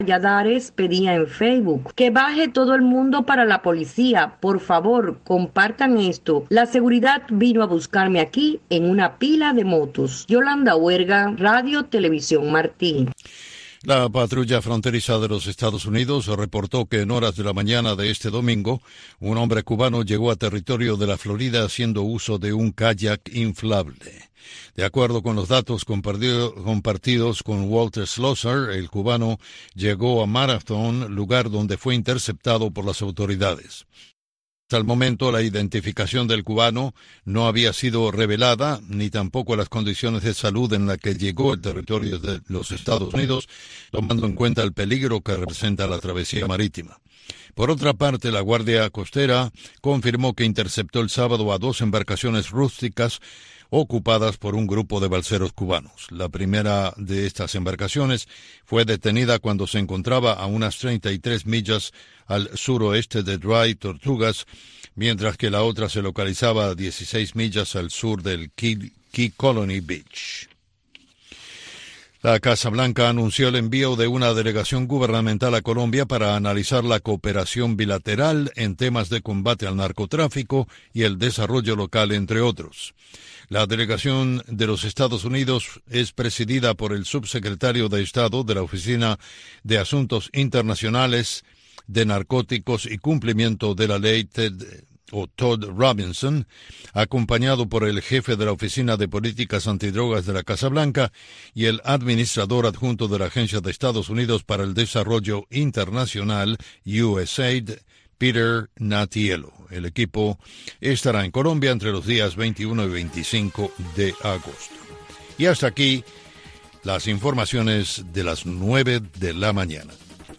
Valladares pedía en Facebook que baje todo el mundo para la policía. Por favor, compartan esto. La seguridad vino a buscarme aquí en una pila de motos. Yolanda Huerga, Radio Televisión Martí. La patrulla fronteriza de los Estados Unidos reportó que en horas de la mañana de este domingo, un hombre cubano llegó a territorio de la Florida haciendo uso de un kayak inflable. De acuerdo con los datos compartidos con Walter Schlosser, el cubano llegó a Marathon, lugar donde fue interceptado por las autoridades. Hasta el momento, la identificación del cubano no había sido revelada, ni tampoco las condiciones de salud en las que llegó al territorio de los Estados Unidos, tomando en cuenta el peligro que representa la travesía marítima. Por otra parte, la Guardia Costera confirmó que interceptó el sábado a 2 embarcaciones rústicas ocupadas por un grupo de balseros cubanos. La primera de estas embarcaciones fue detenida cuando se encontraba a unas 33 millas al suroeste de Dry Tortugas, mientras que la otra se localizaba a 16 millas al sur del Key Colony Beach. La Casa Blanca anunció el envío de una delegación gubernamental a Colombia para analizar la cooperación bilateral en temas de combate al narcotráfico y el desarrollo local, entre otros. La delegación de los Estados Unidos es presidida por el subsecretario de Estado de la Oficina de Asuntos Internacionales de Narcóticos y Cumplimiento de la Ley, Todd Robinson, acompañado por el jefe de la Oficina de Políticas Antidrogas de la Casa Blanca y el administrador adjunto de la Agencia de Estados Unidos para el Desarrollo Internacional, USAID, Peter Natielo. El equipo estará en Colombia entre los días 21 y 25 de agosto. Y hasta aquí las informaciones de las 9 de la mañana.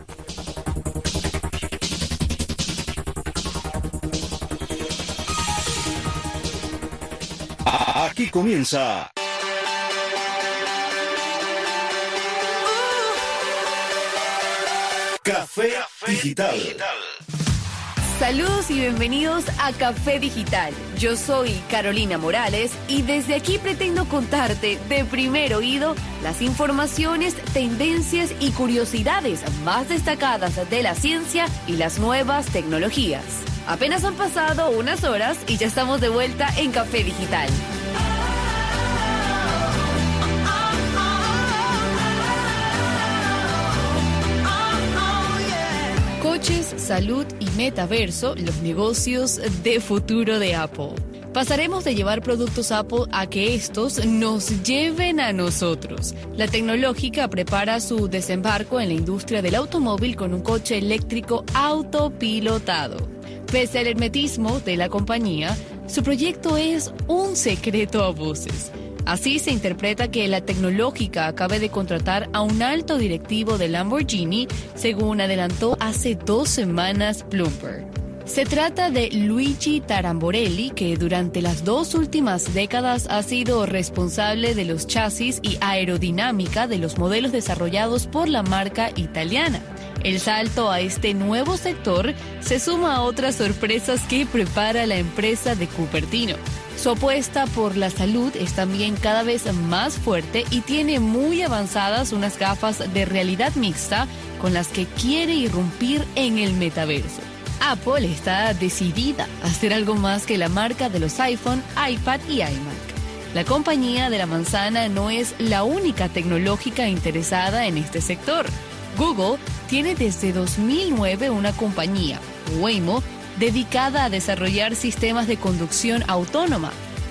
Aquí comienza Café Digital. Saludos y bienvenidos a Café Digital. Yo soy Carolina Morales y desde aquí pretendo contarte de primer oído las informaciones, tendencias y curiosidades más destacadas de la ciencia y las nuevas tecnologías. Apenas han pasado unas horas y ya estamos de vuelta en Café Digital. Coches, salud y metaverso, los negocios de futuro de Apple. Pasaremos de llevar productos Apple a que estos nos lleven a nosotros. La tecnológica prepara su desembarco en la industria del automóvil con un coche eléctrico autopilotado. Pese al hermetismo de la compañía, su proyecto es un secreto a voces. Así se interpreta que la tecnológica acabe de contratar a un alto directivo de Lamborghini, según adelantó hace 2 semanas Bloomberg. Se trata de Luigi Taramborelli, que durante las 2 últimas décadas ha sido responsable de los chasis y aerodinámica de los modelos desarrollados por la marca italiana. El salto a este nuevo sector se suma a otras sorpresas que prepara la empresa de Cupertino. Su apuesta por la salud es también cada vez más fuerte y tiene muy avanzadas unas gafas de realidad mixta con las que quiere irrumpir en el metaverso. Apple está decidida a hacer algo más que la marca de los iPhone, iPad y iMac. La compañía de la manzana no es la única tecnológica interesada en este sector. Google tiene desde 2009 una compañía, Waymo, dedicada a desarrollar sistemas de conducción autónoma.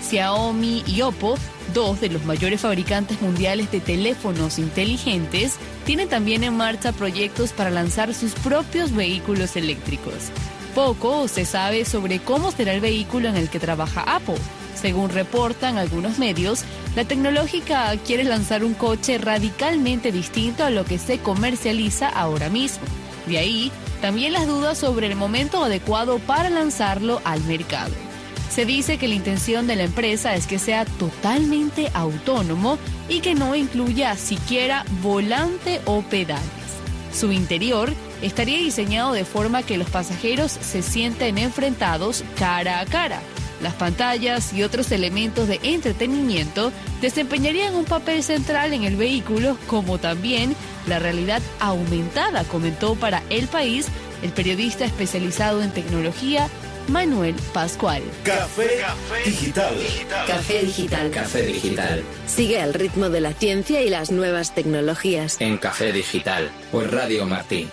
Xiaomi y Oppo, 2 de los mayores fabricantes mundiales de teléfonos inteligentes, tienen también en marcha proyectos para lanzar sus propios vehículos eléctricos. Poco se sabe sobre cómo será el vehículo en el que trabaja Apple. Según reportan algunos medios, la tecnológica quiere lanzar un coche radicalmente distinto a lo que se comercializa ahora mismo. De ahí, también las dudas sobre el momento adecuado para lanzarlo al mercado. Se dice que la intención de la empresa es que sea totalmente autónomo y que no incluya siquiera volante o pedales. Su interior estaría diseñado de forma que los pasajeros se sienten enfrentados cara a cara. Las pantallas y otros elementos de entretenimiento desempeñarían un papel central en el vehículo, como también la realidad aumentada, comentó para El País el periodista especializado en tecnología Manuel Pascual. Café Digital. Café Digital. Café Digital. Sigue al ritmo de la ciencia y las nuevas tecnologías. En Café Digital, por Radio Martí.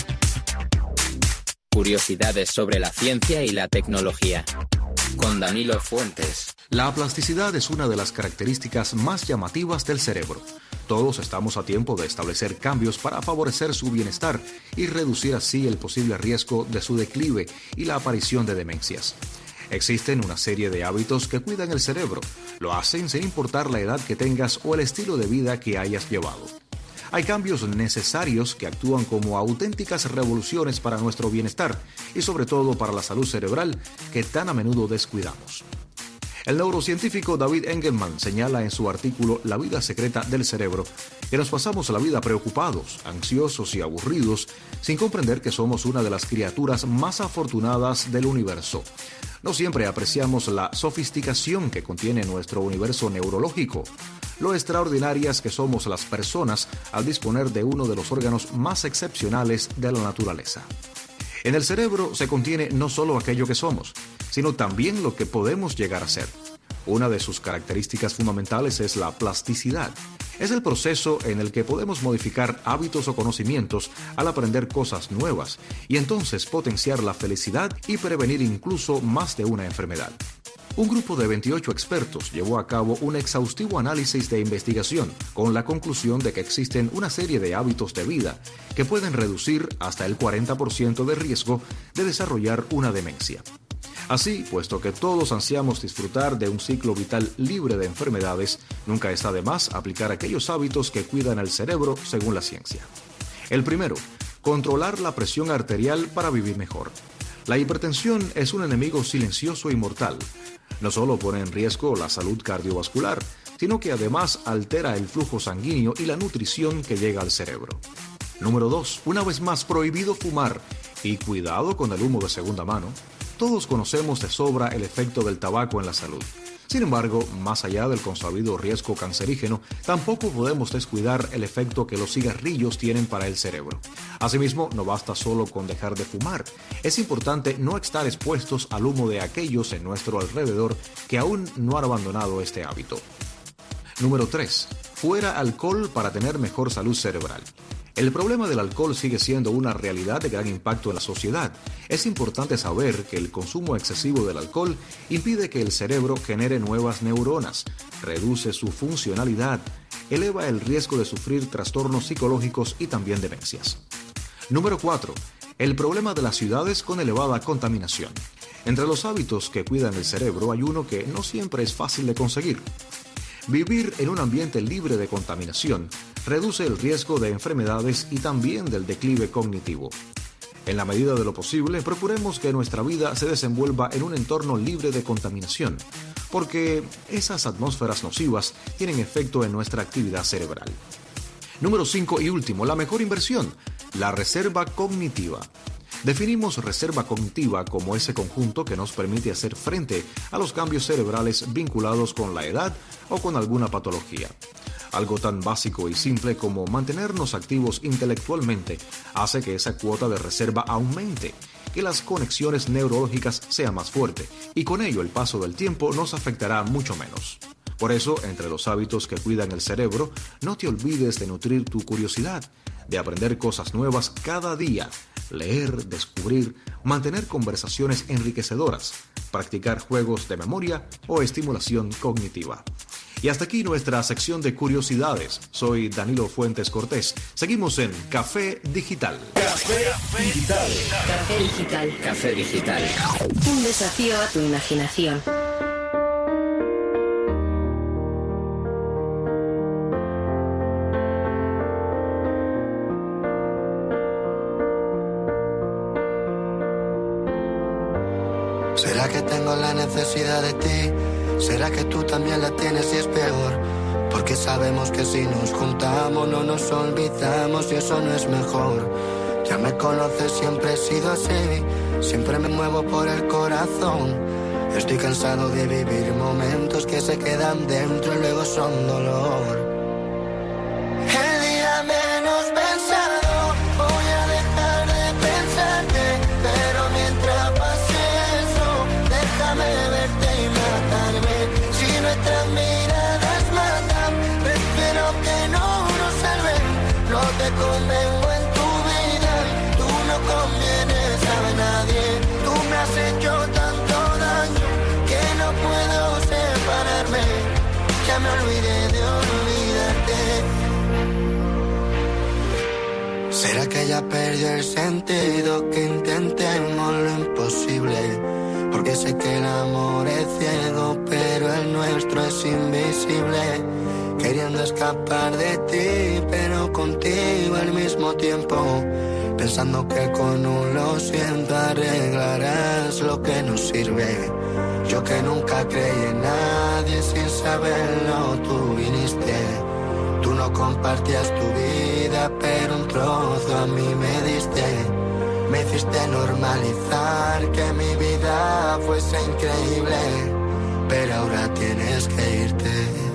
Curiosidades sobre la ciencia y la tecnología. Con Danilo Fuentes. La plasticidad es una de las características más llamativas del cerebro. Todos estamos a tiempo de establecer cambios para favorecer su bienestar y reducir así el posible riesgo de su declive y la aparición de demencias. Existen una serie de hábitos que cuidan el cerebro. Lo hacen sin importar la edad que tengas o el estilo de vida que hayas llevado. Hay cambios necesarios que actúan como auténticas revoluciones para nuestro bienestar y sobre todo para la salud cerebral que tan a menudo descuidamos. El neurocientífico David Engelman señala en su artículo La vida secreta del cerebro que nos pasamos la vida preocupados, ansiosos y aburridos sin comprender que somos una de las criaturas más afortunadas del universo. No siempre apreciamos la sofisticación que contiene nuestro universo neurológico, lo extraordinarias que somos las personas al disponer de uno de los órganos más excepcionales de la naturaleza. En el cerebro se contiene no solo aquello que somos, sino también lo que podemos llegar a ser. Una de sus características fundamentales es la plasticidad. Es el proceso en el que podemos modificar hábitos o conocimientos al aprender cosas nuevas y entonces potenciar la felicidad y prevenir incluso más de una enfermedad. Un grupo de 28 expertos llevó a cabo un exhaustivo análisis de investigación con la conclusión de que existen una serie de hábitos de vida que pueden reducir hasta el 40% de riesgo de desarrollar una demencia. Así, puesto que todos ansiamos disfrutar de un ciclo vital libre de enfermedades, nunca está de más aplicar aquellos hábitos que cuidan el cerebro según la ciencia. El primero, controlar la presión arterial para vivir mejor. La hipertensión es un enemigo silencioso y mortal. No solo pone en riesgo la salud cardiovascular, sino que además altera el flujo sanguíneo y la nutrición que llega al cerebro. Número 2. Una vez más, prohibido fumar. Y cuidado con el humo de segunda mano. Todos conocemos de sobra el efecto del tabaco en la salud. Sin embargo, más allá del consabido riesgo cancerígeno, tampoco podemos descuidar el efecto que los cigarrillos tienen para el cerebro. Asimismo, no basta solo con dejar de fumar. Es importante no estar expuestos al humo de aquellos en nuestro alrededor que aún no han abandonado este hábito. Número 3. Fuera alcohol para tener mejor salud cerebral. El problema del alcohol sigue siendo una realidad de gran impacto en la sociedad. Es importante saber que el consumo excesivo del alcohol impide que el cerebro genere nuevas neuronas, reduce su funcionalidad, eleva el riesgo de sufrir trastornos psicológicos y también demencias. Número 4. El problema de las ciudades con elevada contaminación. Entre los hábitos que cuidan el cerebro hay uno que no siempre es fácil de conseguir. Vivir en un ambiente libre de contaminación reduce el riesgo de enfermedades y también del declive cognitivo. En la medida de lo posible, procuremos que nuestra vida se desenvuelva en un entorno libre de contaminación, porque esas atmósferas nocivas tienen efecto en nuestra actividad cerebral. Número 5 y último, la mejor inversión, la reserva cognitiva. Definimos reserva cognitiva como ese conjunto que nos permite hacer frente a los cambios cerebrales vinculados con la edad o con alguna patología. Algo tan básico y simple como mantenernos activos intelectualmente hace que esa cuota de reserva aumente, que las conexiones neurológicas sean más fuertes y con ello el paso del tiempo nos afectará mucho menos. Por eso, entre los hábitos que cuidan el cerebro, no te olvides de nutrir tu curiosidad, de aprender cosas nuevas cada día, leer, descubrir, mantener conversaciones enriquecedoras, practicar juegos de memoria o estimulación cognitiva. Y hasta aquí nuestra sección de curiosidades. Soy Danilo Fuentes Cortés. Seguimos en Café Digital. Café Digital. Café Digital. Café Digital. Un desafío a tu imaginación. ¿Será que tengo la necesidad de ti? ¿Será que tú también la tienes y es peor? Porque sabemos que si nos juntamos no nos olvidamos y eso no es mejor. Ya me conoces, siempre he sido así, siempre me muevo por el corazón. Estoy cansado de vivir momentos que se quedan dentro y luego son dolor. El día menos pensado voy a dejar de pensarte, pero mientras pase eso, déjame verte y matarme. Si nuestras miradas matan, prefiero que no nos salven. No te convengo en tu vida, tú no convienes a nadie. Tú me has hecho tanto daño que no puedo separarme. Ya me olvidé de olvidarte. ¿Será que ya perdió el sentido que intentemos lo imposible? Porque sé que el amor es ciego, pero el nuestro es invisible. Queriendo escapar de ti, pero contigo al mismo tiempo. Pensando que con un lo siento arreglarás lo que nos sirve. Yo que nunca creí en nadie sin saberlo, tú viniste. Tú no compartías tu vida, pero un trozo a mí me diste. Me hiciste normalizar que mi vida fuese increíble, pero ahora tienes que irte.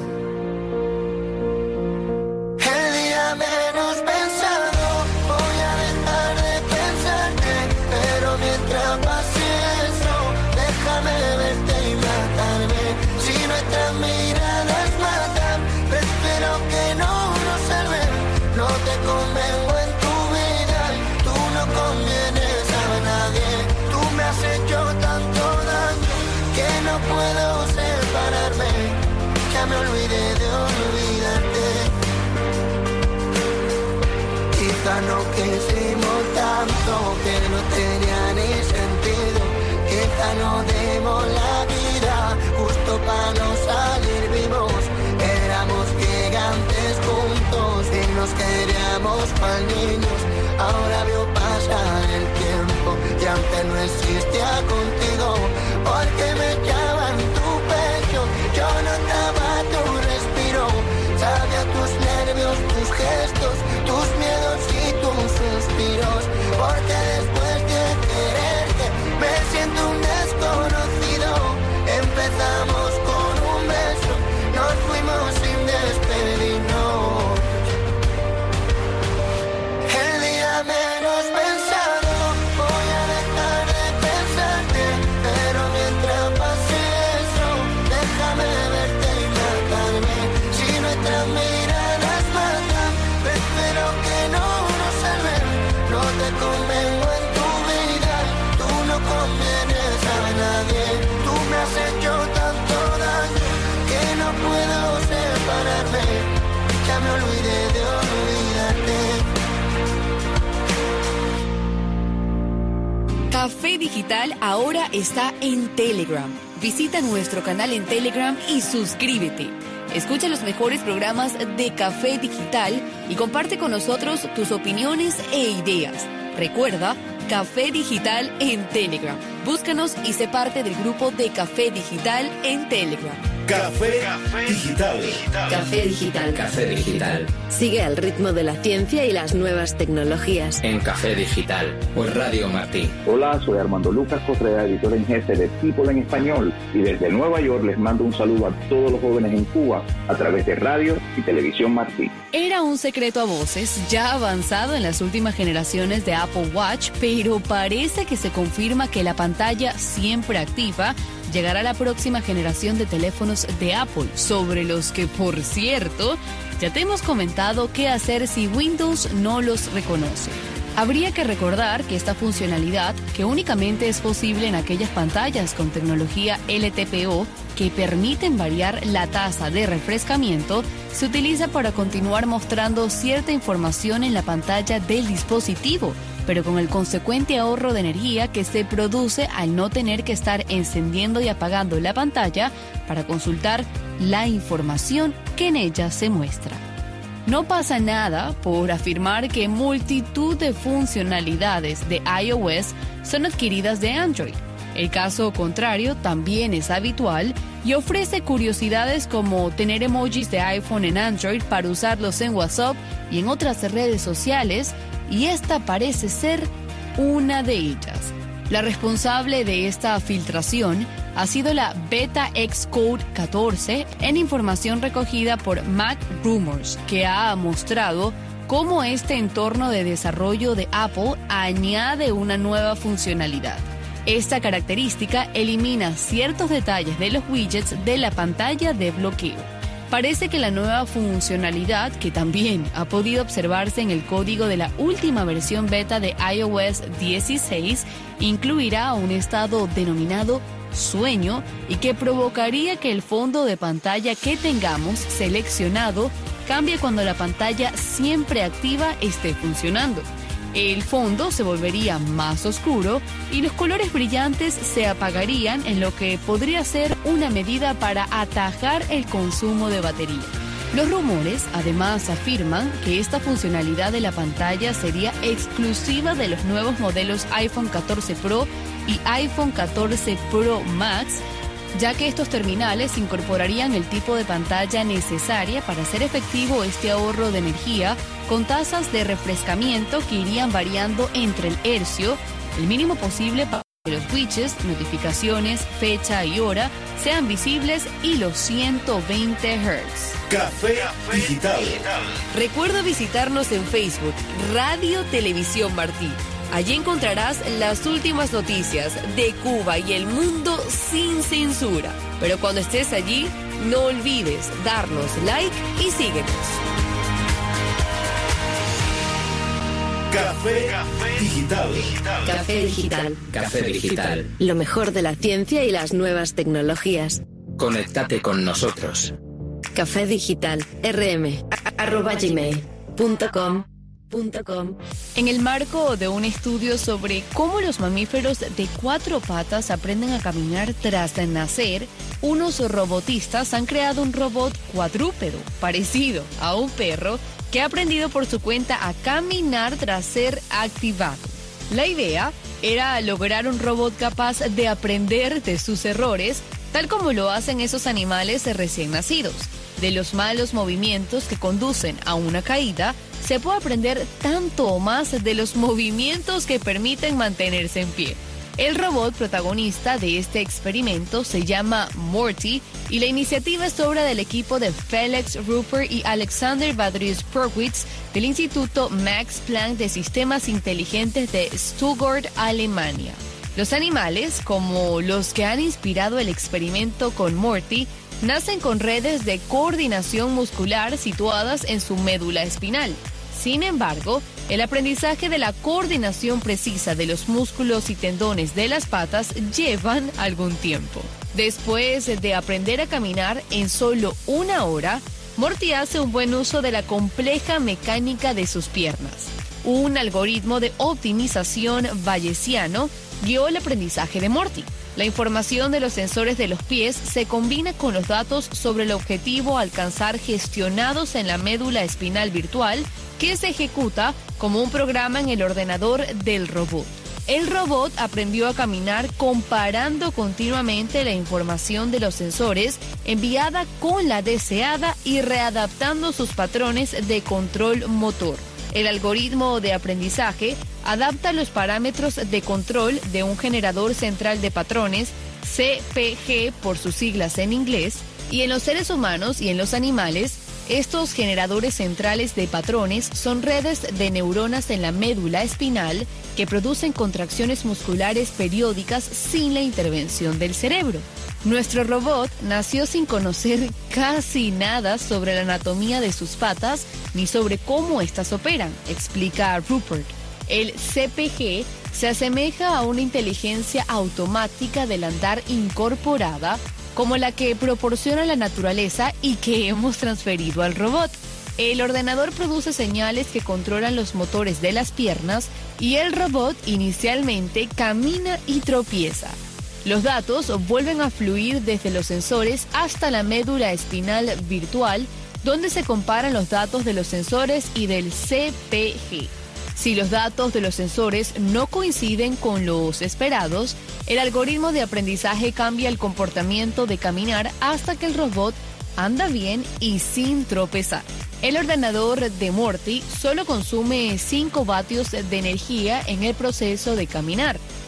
El día menos pensado voy a dejar de pensarte, pero mientras pase eso, déjame verte y matarme. Si nuestras miradas matan, prefiero que no nos salven. No te convengo en tu vida, tú no convienes a nadie. Tú me has hecho tanto daño que no puedo separarme. Ya me olvidé de olvidarte. Quizá no quisimos tanto que no tenía ni sentido. Quizá no demos la vida justo para no salir vivos. Éramos gigantes juntos y nos queríamos para niños. Ahora veo pasar el tiempo y aunque no existía contigo, porque me echaba en tu pecho, yo notaba tu respiro. Sabía tus nervios, tus gestos, tus miedos y tus suspiros. Porque después de quererte me siento un desconocido. Empezamos con un beso, nos fuimos sin despedirnos. El día menos pensado voy a dejar de pensarte, pero mientras pase eso, déjame verte y matarme. Si nuestras miradas matan, prefiero que no nos salven. No te convengo en tu vida, tú no convienes a nadie. Tú me has hecho tanto daño que no puedo separarme. Ya me olvidé de olvidarte. Café Digital ahora está en Telegram. Visita nuestro canal en Telegram y suscríbete. Escucha los mejores programas de Café Digital y comparte con nosotros tus opiniones e ideas. Recuerda, Café Digital en Telegram. Búscanos y sé parte del grupo de Café Digital en Telegram. Café Digital. Café Digital. Café Digital. Sigue al ritmo de la ciencia y las nuevas tecnologías. En Café Digital. Por Radio Martí. Hola, soy Armando Lucas Cotrera, editor en jefe de People en Español. Y desde Nueva York les mando un saludo a todos los jóvenes en Cuba a través de radio y televisión Martí. Era un secreto a voces, ya avanzado en las últimas generaciones de Apple Watch, pero parece que se confirma que la pantalla siempre activa llegará a la próxima generación de teléfonos de Apple, sobre los que, por cierto, ya te hemos comentado qué hacer si Windows no los reconoce. Habría que recordar que esta funcionalidad, que únicamente es posible en aquellas pantallas con tecnología LTPO que permiten variar la tasa de refrescamiento, se utiliza para continuar mostrando cierta información en la pantalla del dispositivo, pero con el consecuente ahorro de energía que se produce al no tener que estar encendiendo y apagando la pantalla para consultar la información que en ella se muestra. No pasa nada por afirmar que multitud de funcionalidades de iOS son adquiridas de Android. El caso contrario también es habitual y ofrece curiosidades como tener emojis de iPhone en Android para usarlos en WhatsApp y en otras redes sociales, y esta parece ser una de ellas. La responsable de esta filtración ha sido la Beta Xcode 14 en información recogida por MacRumors, que ha mostrado cómo este entorno de desarrollo de Apple añade una nueva funcionalidad. Esta característica elimina ciertos detalles de los widgets de la pantalla de bloqueo. Parece que la nueva funcionalidad, que también ha podido observarse en el código de la última versión beta de iOS 16, incluirá un estado denominado sueño y que provocaría que el fondo de pantalla que tengamos seleccionado cambie cuando la pantalla siempre activa esté funcionando. El fondo se volvería más oscuro y los colores brillantes se apagarían, en lo que podría ser una medida para atajar el consumo de batería. Los rumores además afirman que esta funcionalidad de la pantalla sería exclusiva de los nuevos modelos iPhone 14 Pro y iPhone 14 Pro Max, ya que estos terminales incorporarían el tipo de pantalla necesaria para hacer efectivo este ahorro de energía, con tasas de refrescamiento que irían variando entre el hercio, el mínimo posible para que los widgets, notificaciones, fecha y hora sean visibles, y los 120 Hz. Café Digital. Recuerda visitarnos en Facebook, Radio Televisión Martí. Allí encontrarás las últimas noticias de Cuba y el mundo sin censura. Pero cuando estés allí, no olvides darnos like y síguenos. Café Digital. Café Digital. Café Digital. Lo mejor de la ciencia y las nuevas tecnologías. Conéctate con nosotros. Café Digital. rm@gmail.com. En el marco de un estudio sobre cómo los mamíferos de 4 patas aprenden a caminar tras nacer, unos robotistas han creado un robot cuadrúpedo parecido a un perro que ha aprendido por su cuenta a caminar tras ser activado. La idea era lograr un robot capaz de aprender de sus errores, tal como lo hacen esos animales recién nacidos. De los malos movimientos que conducen a una caída, se puede aprender tanto o más de los movimientos que permiten mantenerse en pie. El robot protagonista de este experimento se llama Morty, y la iniciativa es obra del equipo de Felix Rupert y Alexander Badrius-Perwitz del Instituto Max Planck de Sistemas Inteligentes de Stuttgart, Alemania. Los animales, como los que han inspirado el experimento con Morty, nacen con redes de coordinación muscular situadas en su médula espinal. Sin embargo, el aprendizaje de la coordinación precisa de los músculos y tendones de las patas llevan algún tiempo. Después de aprender a caminar en solo 1 hora, Morty hace un buen uso de la compleja mecánica de sus piernas. Un algoritmo de optimización bayesiano guió el aprendizaje de Morty. La información de los sensores de los pies se combina con los datos sobre el objetivo a alcanzar gestionados en la médula espinal virtual, que se ejecuta como un programa en el ordenador del robot. El robot aprendió a caminar comparando continuamente la información de los sensores enviada con la deseada y readaptando sus patrones de control motor. El algoritmo de aprendizaje adapta los parámetros de control de un generador central de patrones, CPG por sus siglas en inglés, y en los seres humanos y en los animales, estos generadores centrales de patrones son redes de neuronas en la médula espinal que producen contracciones musculares periódicas sin la intervención del cerebro. Nuestro robot nació sin conocer casi nada sobre la anatomía de sus patas ni sobre cómo éstas operan, explica Rupert. El CPG se asemeja a una inteligencia automática del andar incorporada, como la que proporciona la naturaleza y que hemos transferido al robot. El ordenador produce señales que controlan los motores de las piernas y el robot inicialmente camina y tropieza. Los datos vuelven a fluir desde los sensores hasta la médula espinal virtual, donde se comparan los datos de los sensores y del CPG. Si los datos de los sensores no coinciden con los esperados, el algoritmo de aprendizaje cambia el comportamiento de caminar hasta que el robot anda bien y sin tropezar. El ordenador de Morty solo consume 5 vatios de energía en el proceso de caminar.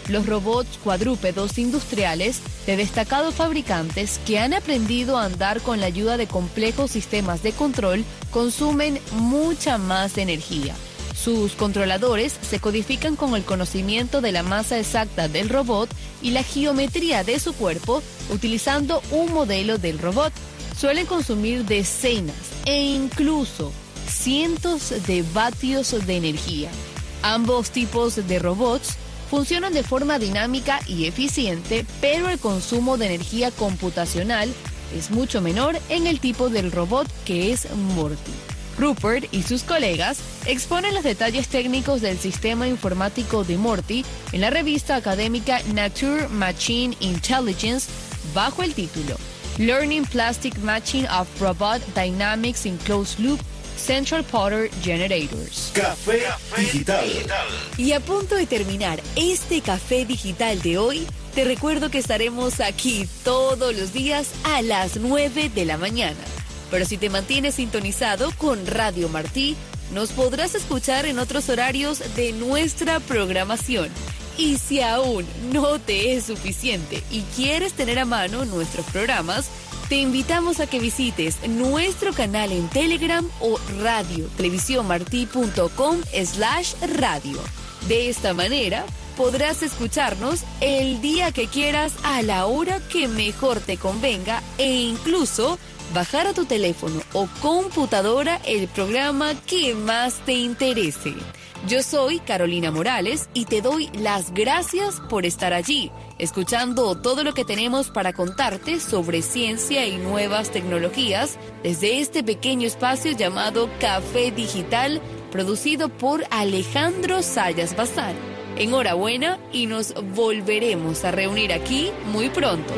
Los robots cuadrúpedos industriales de destacados fabricantes que han aprendido a andar con la ayuda de complejos sistemas de control consumen mucha más energía. Sus controladores se codifican con el conocimiento de la masa exacta del robot y la geometría de su cuerpo utilizando un modelo del robot. Suelen consumir decenas e incluso cientos de vatios de energía. Ambos tipos de robots funcionan de forma dinámica y eficiente, pero el consumo de energía computacional es mucho menor en el tipo del robot que es Morty. Rupert y sus colegas exponen los detalles técnicos del sistema informático de Morty en la revista académica Nature Machine Intelligence bajo el título Learning Plastic Matching of Robot Dynamics in Closed Loop Central Power Generators. Café Digital. Y a punto de terminar este Café Digital de hoy, te recuerdo que estaremos aquí todos los días a las 9 de la mañana. Pero si te mantienes sintonizado con Radio Martí, nos podrás escuchar en otros horarios de nuestra programación. Y si aún no te es suficiente y quieres tener a mano nuestros programas, te invitamos a que visites nuestro canal en Telegram o radiotelevisiónmarti.com/radio. De esta manera, podrás escucharnos el día que quieras a la hora que mejor te convenga e incluso bajar a tu teléfono o computadora el programa que más te interese. Yo soy Carolina Morales y te doy las gracias por estar allí, escuchando todo lo que tenemos para contarte sobre ciencia y nuevas tecnologías desde este pequeño espacio llamado Café Digital, producido por Alejandro Sayas Bazán. Enhorabuena y nos volveremos a reunir aquí muy pronto.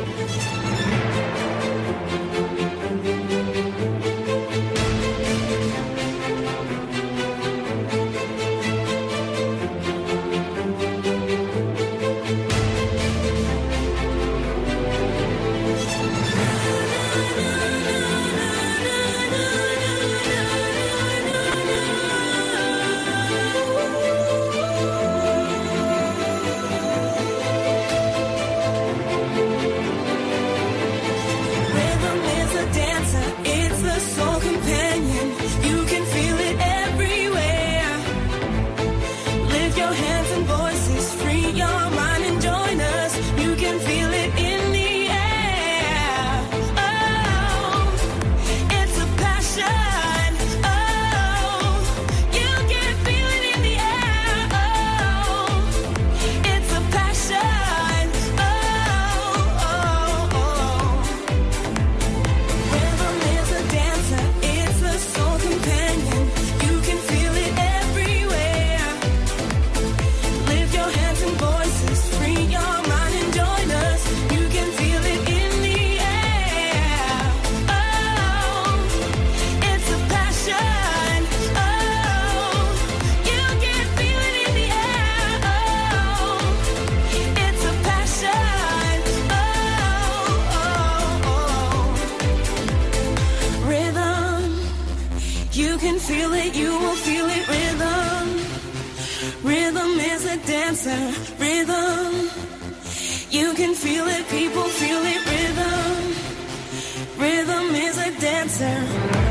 Rhythm, you can feel it, people feel it. Rhythm is a dancer.